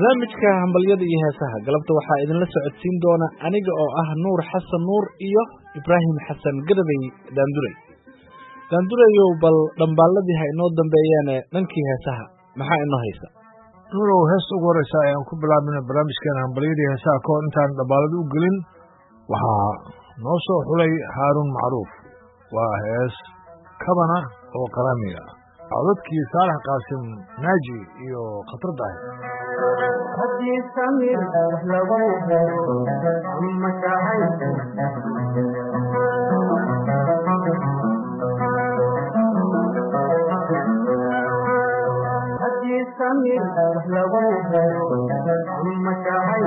barnaamijka hambalyada iyo heesaha galabta waxaa idinla socodsiin doona aniga oo ah Nuur Xasan Nuur iyo Ibraahim Xasan Gadabay daandurayow bal dhambaaladii ha inoo dambeeyeen dhankii heesaha maxaa inoo haysa nuurow heesta ugu horeysa ayaan ku bilaabina barnaamijkeena hambalyada iyo heesaha kahor intaan dhambaalada u gelin waxaa noo soo xulay Haaruun Macruuf waa hees kabana oo qaraamiga codadkii Saalax Qaasim Naaji iyo Khatar Daahir haddii samir lagu helo ama tahay haddii samir lagu helo ama tahay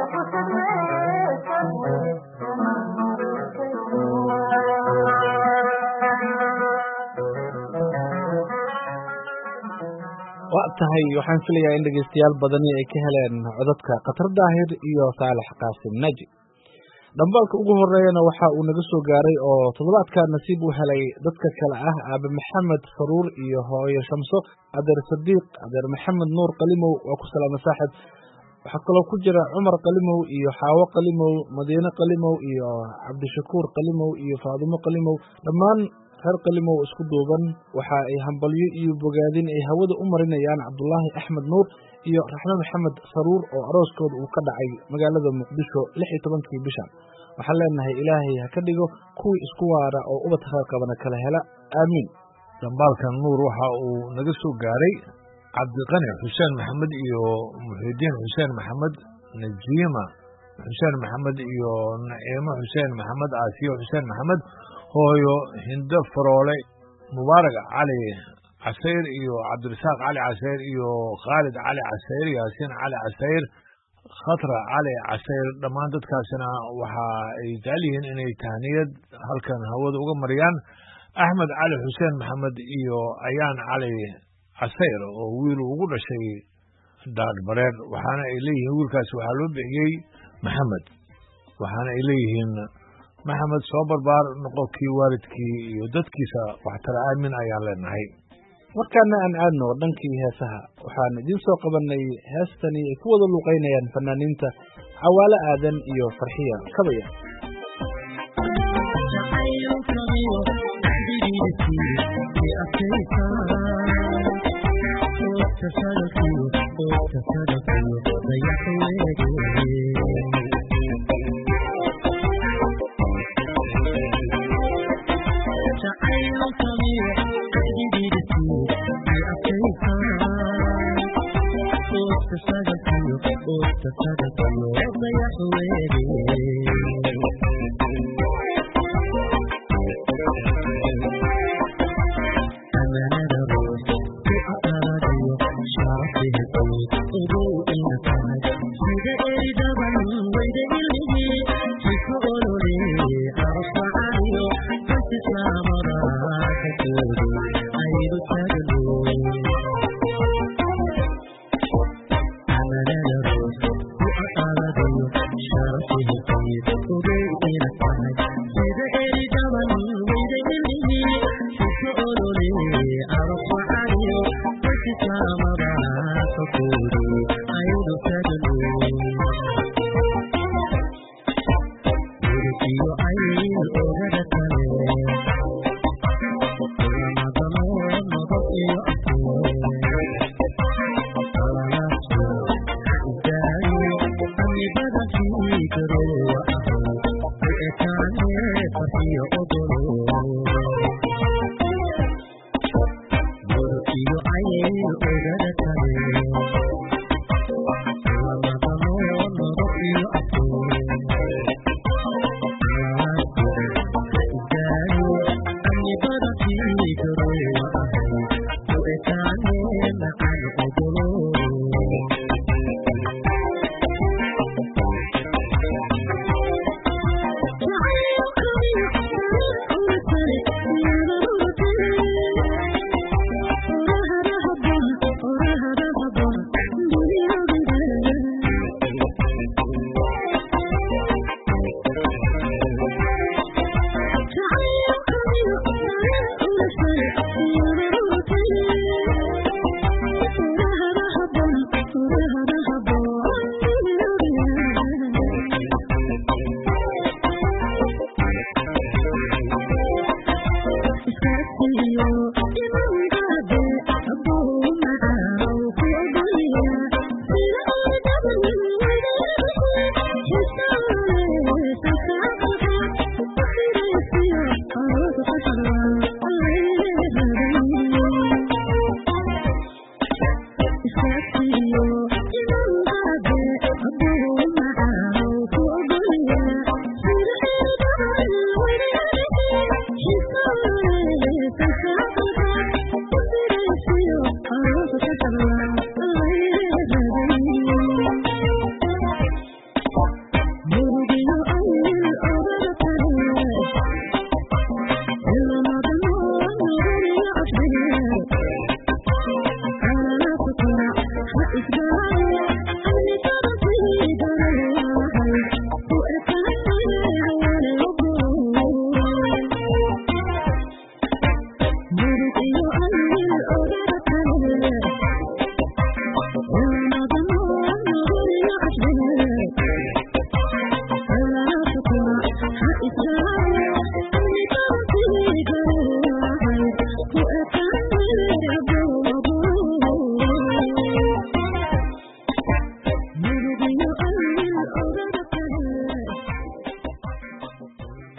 waa tahay waxaan filayaa in dhegeystayaal badani ay ka heleen codadka Qatar Daahir iyo Saalax Qaasim Naji. Dambaalka ugu horeeyana waxa uu naga soo gaaray oo toddobaadka nasiib u helay dadka kale ah Aabe Maxamed Saruur iyo hooyo Shamso, Adeer Sadiiq, Adeer Maxamed Nuur Qalimow, waa ku salaama saaxib. waxaa kaloo ku jira Cumar Qalimow iyo Xaawo Qalimow, Madiine Qalimow iyo Cabdishakuur Qalimow iyo Faadimo Qalimow, dhammaan reer Qalimow isku duuban waxa ay hambalyo iyo bogaadin ay hawada u marinayaan Cabdullaahi Axmed Nuur iyo Raxme Maxamed Saruur oo arooskooda uu ka dhacay magaalada Muqdisho 16 bishan. waxaan leenahay Ilaahay ha ka dhigo kuwii isku waara oo ubad khayr qabana kala hela aamiin. dambaalkan nuur waxa uu naga soo gaaray Cabdiqani Xuseen Maxamed iyo Muxiidiin Xuseen Maxamed, Najiima Xuseen Maxamed iyo Naciimo Xuseen Maxamed, Aasiyo Xuseen Maxamed, hooyo Hindo Faroole, Mubaarak Cali Casayr iyo Cabdirasaaq Cali Casayr iyo Khaalid Cali Casayr, Yaasiin Cali Casayr, Khatra Cali Casayr. dhammaan dadkaasina waxa ay jecel yihiin inay tahniyad halkan hawada uga mariyaan Axmed Cali Xuseen Maxamed iyo Ayaan Cali Casayr oo wiil ugu dhashay Daadbareer, waxaana ay leeyihiin wiilkaas waxaa loo bixiyey Maxamed, waxaana ay leeyihiin Maxamed soo barbaar noqonkii waalidkii iyo dadkiisa waxtara aamin ayaan leenahay. markaana aan aadno dhankii heesaha waxaan idin soo qabanay heestani ay ku wada luuqeynayaan fanaaniinta Cawaale Aadan iyo Farxiya Kabaya.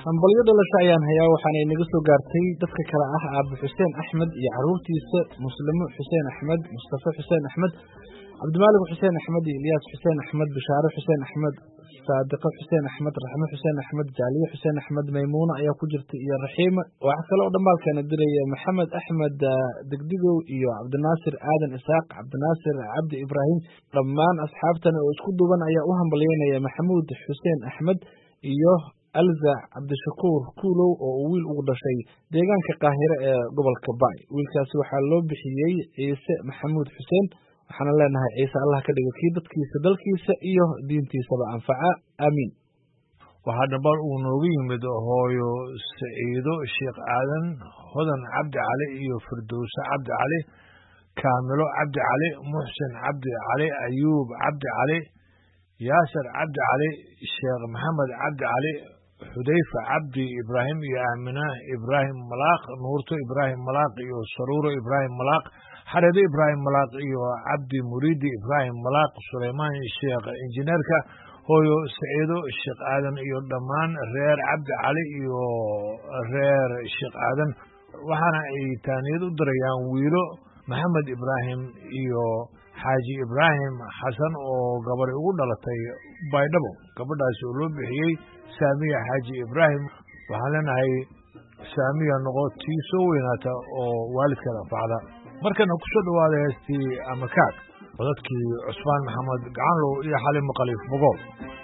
hambalyo dhalasho ayaan hayaa waxaana inaga soo gaartay dadka kale ah Aabe Xuseen Axmed iyo caruurtiisa Muslimo Xuseen Axmed, Mustafa Xuseen Axmed, Cabdimaalik Xuseen Axmed, Ilyas Xuseen Axmed, Bishaaro Xuseen Axmed, Saadiqo Xuseen Axmed, Raxmo Xuseen Axmed, Jaaliye Xuseen Axmed, Maymuuna ayaa ku jirta iyo Raxiima. Waxa kale oo dhamaalkana diraya Maxamed Axmed Degdigow iyo Cabdinaasir Aadan Isaaq, Cabdinaasir Cabdi Ibraahim. Dhammaan asxaabtana oo isku duuban ayaa u hambalyeynaya Maxamuud Xuseen Axmed iyo Alza Cabdishakuur Kuulow oo wiil ugu dhashay deegaanka Qaahire ee gobolka Baay. Wiilkaasi waxaa loo bixiyey Ciise Maxamuud Xuseen. waxaan leenahay ciise Allah ka dhigo kii dadkiisa dalkiisa iyo diintiisaba anfaca aamiin. waxaa dhammaan uu noogu yimid hooyo Saciido Sheekh Aadan, Hodan Cabdi Cali iyo Firdowsa Cabdi Cali, Kaamilo Cabdi Cali, Muxsin Cabdi Cali, Ayuub Cabdi Cali, Yaasir Cabdi Cali, Sheekh Maxamed Cabdi Cali, Xudayfa Cabdi Ibraahim iyo Aamina Ibraahim Malaaq, Nuurto Ibraahim Malaaq iyo Saruuro Ibraahim Malaaq, Xareede Ibraahim Malaaq iyo Cabdi Muriidi Ibraahim Malaaq, Suleymaan Sheekh Injineerka, hooyo Saciido Sheekh Aadan iyo dhammaan reer Cabdi Cali iyo reer Sheekh Aadan. waxaana ay taaniyad u dirayaan wiilo Maxamed Ibraahim iyo Xaaji Ibraahim Xasan oo gabar ugu dhalatay Baydhabo. gabadhaas oo loo bixiyey Saamiya Xaaji Ibraahim. waxaan leenahay Saamiya noqotii soo weynaata oo waalidkeeda anfacda. markana ku soo dhawaada heestii Amakaag, codadkii Cusmaan Maxamed Gacanlow iyo Xaliimo Khaliif Bogool.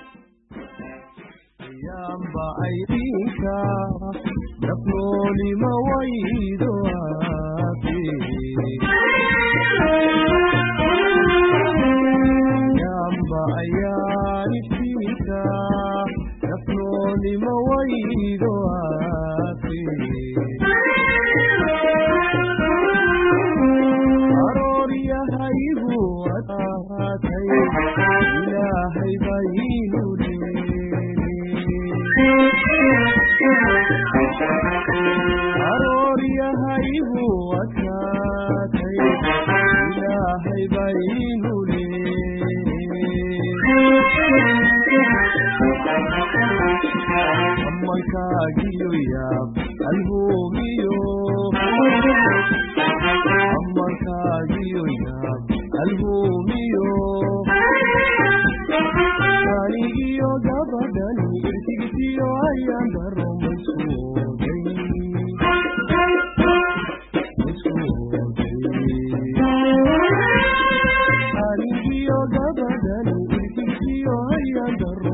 yamba aydinka nafnooli mawaydo yamba ayaanifika nafnooli mawaydo arooriyahaygu ataatay ilaahay baynu arooriyahaygu ataatay ilaahay baynu amalkaagiyo yaab alhuumiyo amalkaagiyo yaab alhuumiyo anigiyo gabadhani irtigisiyo ayaan daro anigiyo gabadhani irtigisiyo ayaan daro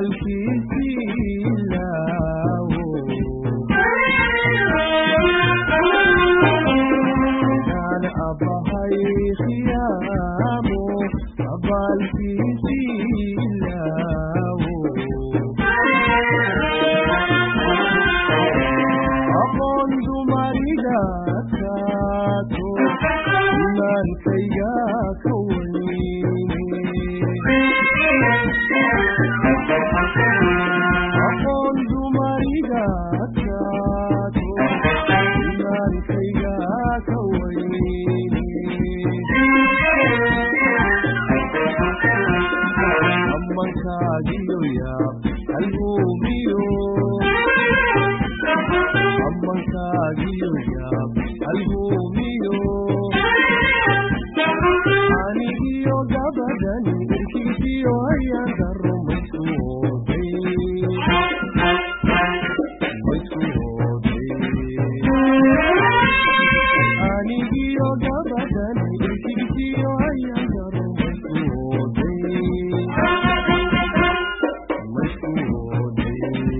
abaalkiisiilaawo daan abahay khiyaamo abaalkiisiilaawo aqoon dumariga kaato imaankayga ka aqoon dumariga kaato imaankayga ka weyne ammankaagiyo yaab halhuumiyo ammankaagiyo yaab halhuumiyo anigiyo gabadhani irkiisiyo ayaan daro maysku hooday anigiyo gabadhani irkiisiyo ayaan daro maysku hooday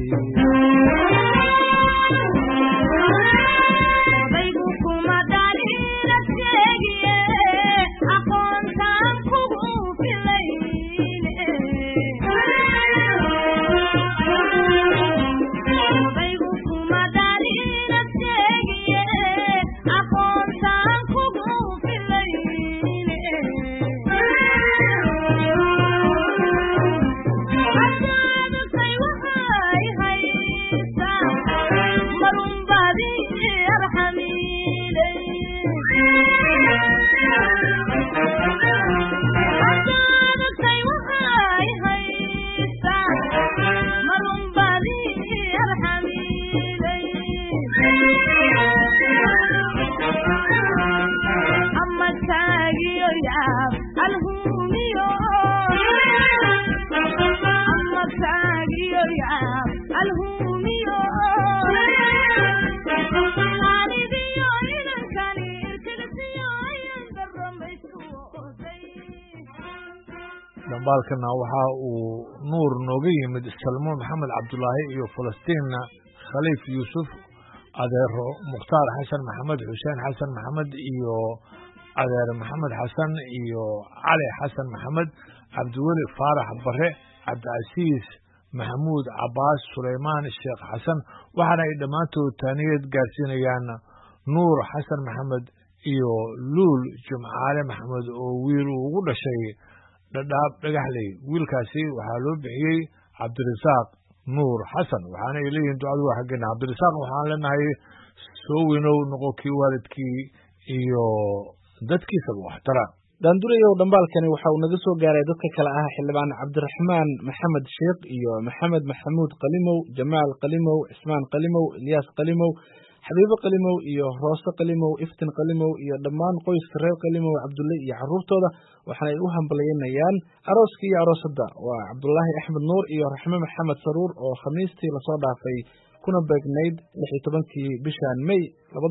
dambaalkana waxa uu nuur nooga yimid salmo maxamed cabdulaahi iyo falastiin khaliif yuusuf adeero mukhtaar xasan maxamed xuseen xasan maxamed iyo adeer maxamed xasan iyo cali xasan maxamed cabdiweli faarax bare cabdicasiis maxamuud cabaas sulaymaan sheekh xasan waxaana ay dhammaantood taaniyad gaarsiinayaan nuur xasan maxamed iyo luul jumcaale maxamed oo wiil uu ugu dhashay dhadhaab dhagaxley wiilkaasi waxaa loo bixiyey cabdirasaaq nuur xasan waxaana ay leeyihiin ducadu waa xaggeena cabdirasaaq waxaan leenahay soo weynow noqo kii waalidkii iyo dadkiisaba waxtara daandurayow dhambaalkani waxa uu naga soo gaaray dadka kale ah xildhibaan cabdiraxmaan maxamed sheekh iyo maxamed maxamuud qalimow jamaal qalimow cismaan qalimow ilyaas qalimow xabiibo qalimow iyo roose qalimow iftin qalimow iyo dhammaan qoyska reer qalimow cabdulle iyo carruurtooda waxaana ay u hambalyeynayaan arooska iyo aroosadda waa cabdulaahi axmed nuur iyo raxme maxamed saruur oo khamiistii lasoo dhaafay kuna beegnayd 16 bishan May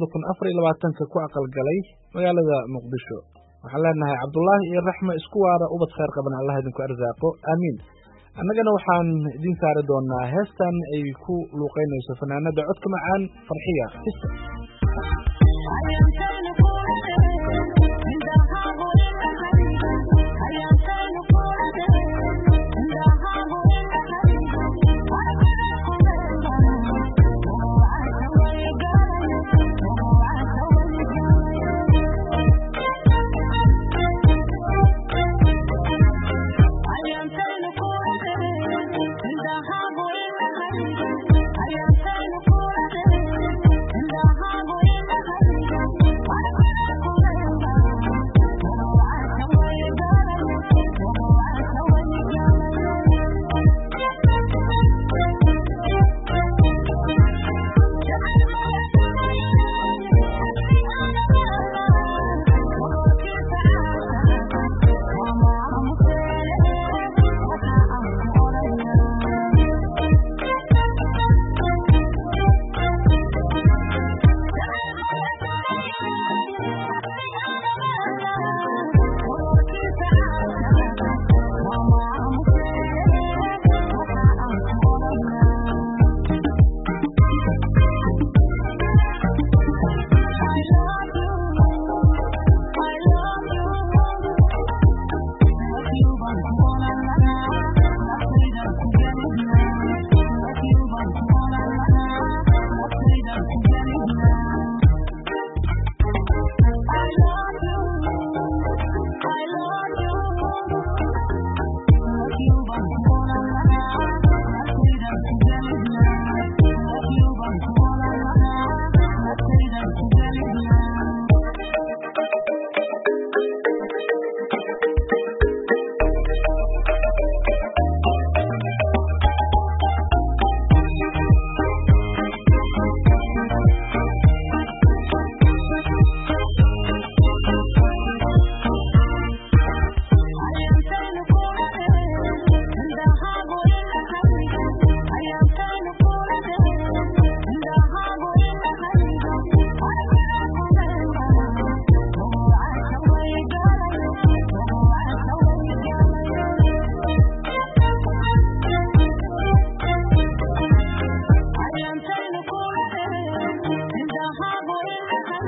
2024 ku aqalgalay magaalada Muqdisho waxaan leenahay Cabdullaahi iyo Raxma isku waara ubad khayr qaban Allah idinku arsaaqo amiin annagana waxaan idin saari doonaa heestan ay ku luuqeynayso fanaanada codka macaan Farxiya Fista in the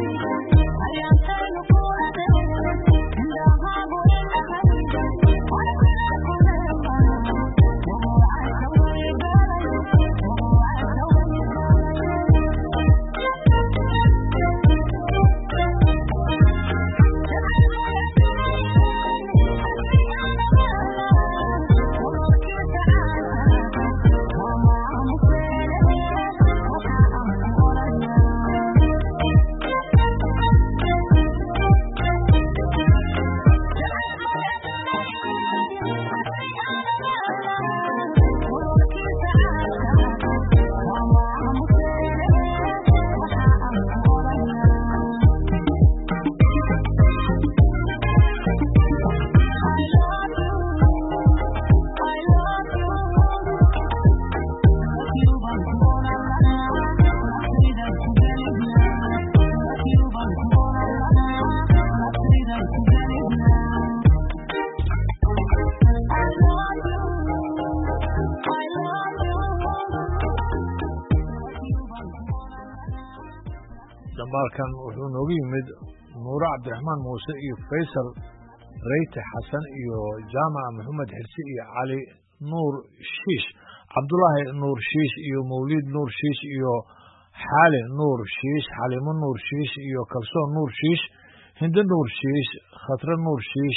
dambaalkan wuxuu noogu yimid nuuro cabdiraxmaan muuse iyo faysal reyte xasan iyo jaamac maxamed xirsi iyo cali nuur shiish cabdulaahi nuur shiish iyo mawliid nuur shiish iyo xaali nuur shiish xalimo nuur shiish iyo kalsoon nuur shiish hinde nuur shiish khatre nuur shiish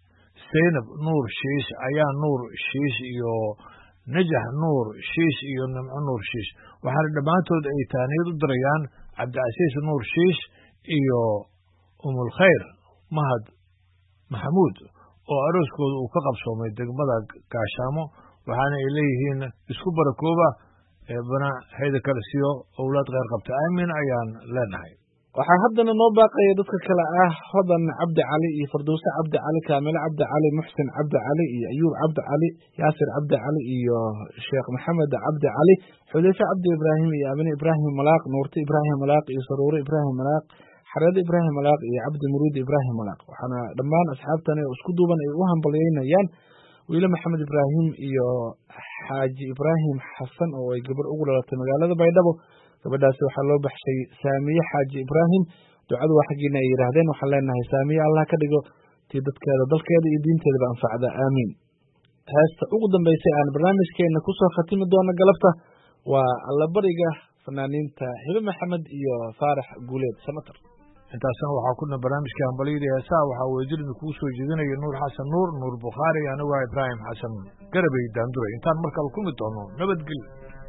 zaynab nuur shiish ayaa nuur shiish iyo najax nuur shiish iyo nimco nuur shiish waxaana dhammaantood ay taaniyad u dirayaan cabdicasiis nuur shiish iyo umulkhayr mahad maxamuud oo arooskooda uu ka qabsoomay degmada gaashaamo waxaana ay leeyihiin isku barakooba eebana hayda kale siyo owlaad kheyr qabta aamin ayaan leenahay waxaa haddana noo baaqaya dadka kale ah hodan cabdi cali iyo fardowse cabdi cali kaamile cabdi cali muxsin cabdi cali iyo ayuub cabdi cali yaasir cabdi cali iyo sheekh maxamed cabdi cali xudeyfe cabdi ibraahim iyo amine ibraahim malaaq nuurte ibraahim malaaq iyo saruure ibraahim malaaq xareede ibraahim malaaq iyo cabdi muruud ibraahim malaaq waxaana dhammaan asxaabtani oo isku duuban ay u hambalyeynayaan wiile maxamed ibraahim iyo xaaji ibraahim xasan oo ay gabar ugu dhalatay magaalada baydhabo gabadhaasi waxaa loo baxshay saamiye xaaji ibraahim ducadu waa xaggiina ay yidhaahdeen waxaan leenahay saamiye allah ka dhigo tii dadkeeda dalkeeda iyo diinteedaba anfacda aamiin heesta ugu dambaysay aan barnaamijkeena kusoo khatimi doono galabta waa allabariga fanaaniinta hibe maxamed iyo faarax guuleed samatar intaasna waxaa kuna barnaamijka hambalyada heesaha waxaa weydilmi kugu soo jeedinaya nuur xasan nuur bukhaari anigu ah ibraahim xasan garabey daanduray intaan markale kulmi doono nabadgelyo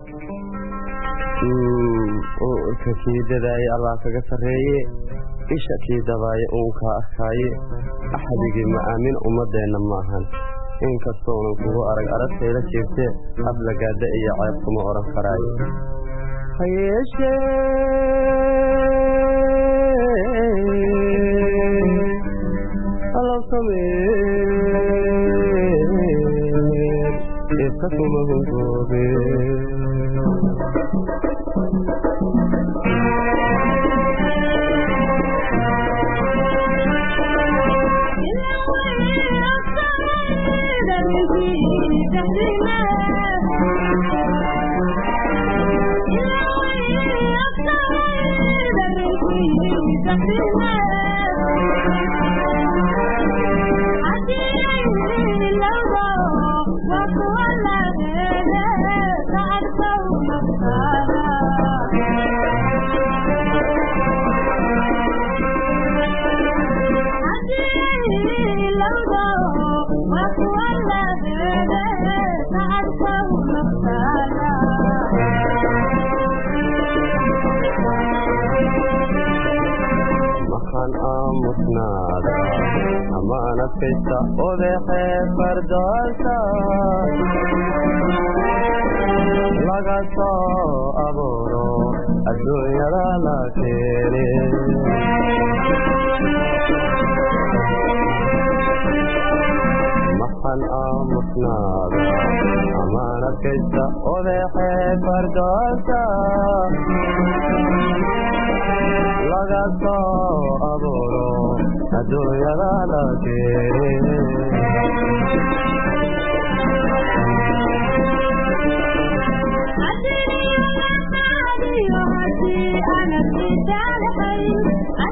urka kii dadaaye allah kaga sarreeye isha kii dabaaye uunkaa arkaaye axdigii ma'aamin ummaddeenna ma ahan inkastoonan kugu aragtayla jeegtee ablagaada iyo ceeb kuma odhan karaayo ha yeeshee allow sameer ifka kuma hungoobe amaanadkaysta odeexee fardoosa laga soo abuuro adduunyada la keene maxan aamusnaada amaanadkaysta odeexee fardoosa laga soo abuuro adduunyada la keene أنا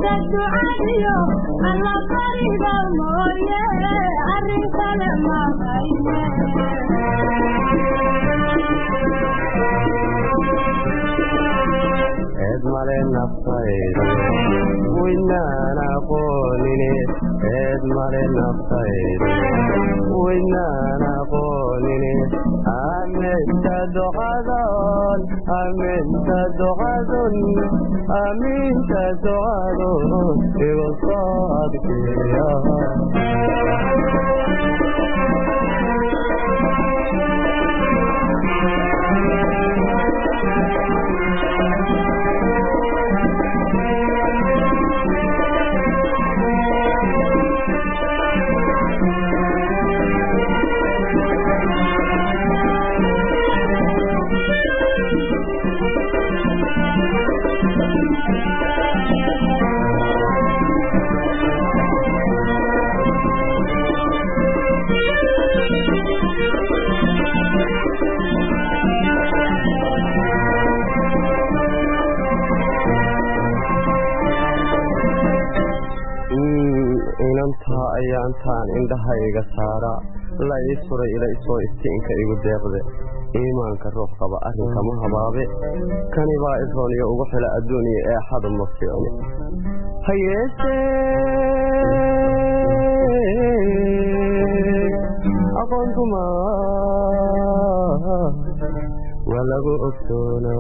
male naftayda waynana qoonine eed male naftayda waynana qoonine aminta ducadon aminta ducadon igu soo adkeeya inantaa ayaantaan indhahayga saara la ii suray ila isoo iftiinka igu deeqde iimaanka ruux qaba arrinkama habaabe kani baa iroon iyo ugu xila adduuniya ee xadu ma fiicni ha yeeshee aqoontuma waa lagu ogsoona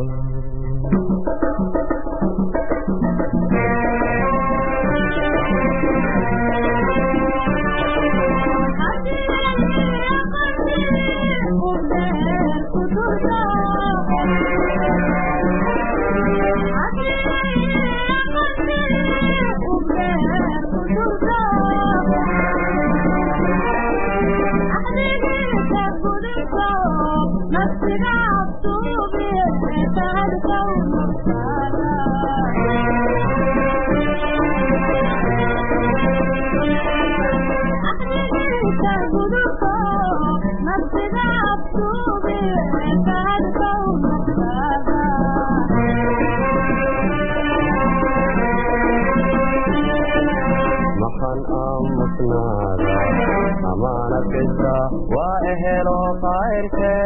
amaana kista waa ehelo khayrke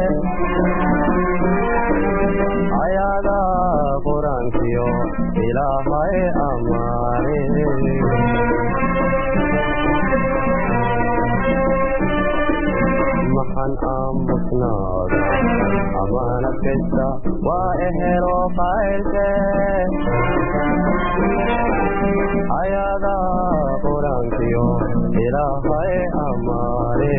ayada quraankiyo ilaahay amaane maxan aamusnaada amaana kista waa ehelo khayrke ayada quraankiyo ilaahay amaane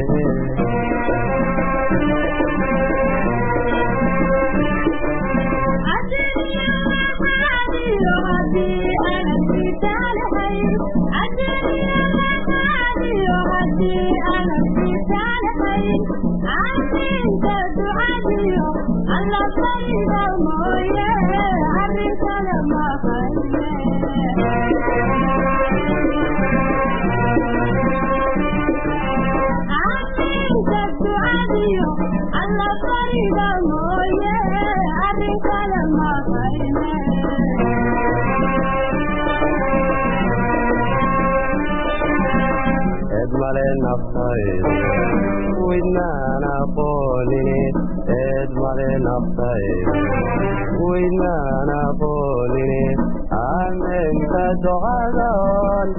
male naftayda waynana qoonine eed male naftayda waynana qoonine aminta ducadon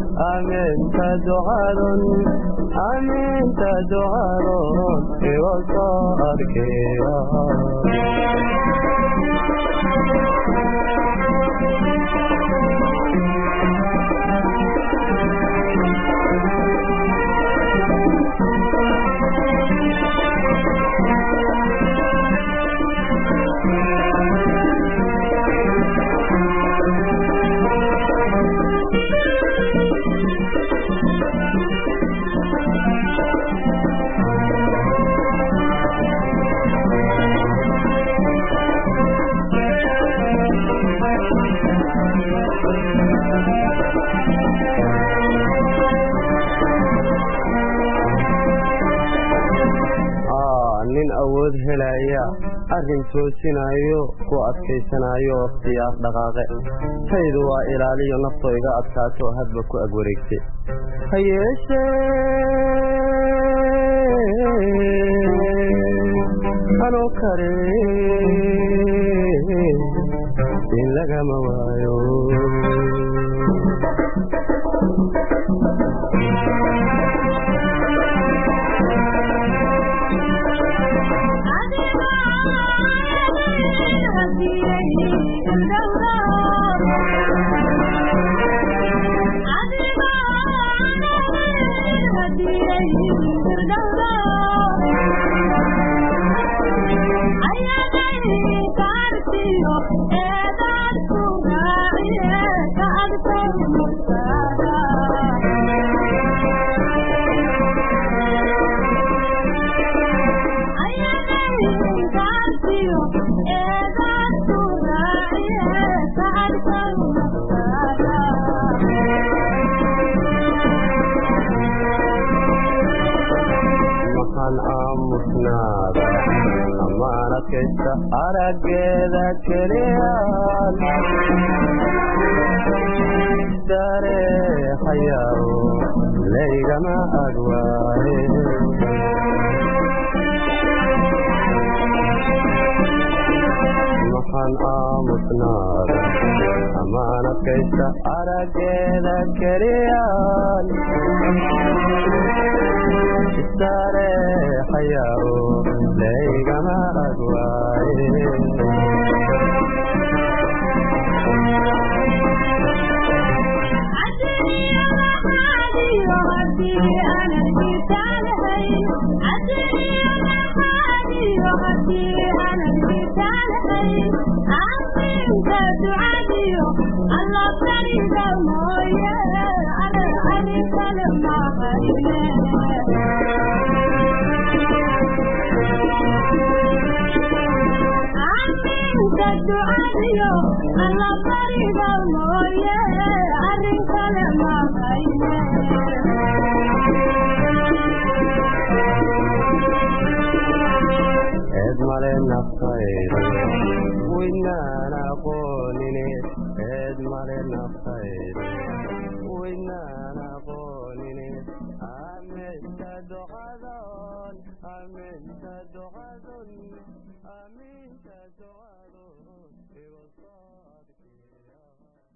igu soo adkeeya nin awood helaya arrin toosinayo ku adkaysanayo ikhtiyaar dhaqaaqe taydu waa ilaaliyo naftoo iga adkaato hadba ku ag wareegtay ha yeeshee anoo kare in lagama waayo amaanadkaysta araggeeda keliyaan dareexayaao laygama agwaaye maxaan aamusnaada amaanadkaysta araggeeda keliyaan dareexayaao laygama agwaaye edmale naftayda waynaan aqoonine edmale naftayda waynaan aqoonine aminta ducadon aminta ducadon aminta ducadon igu soo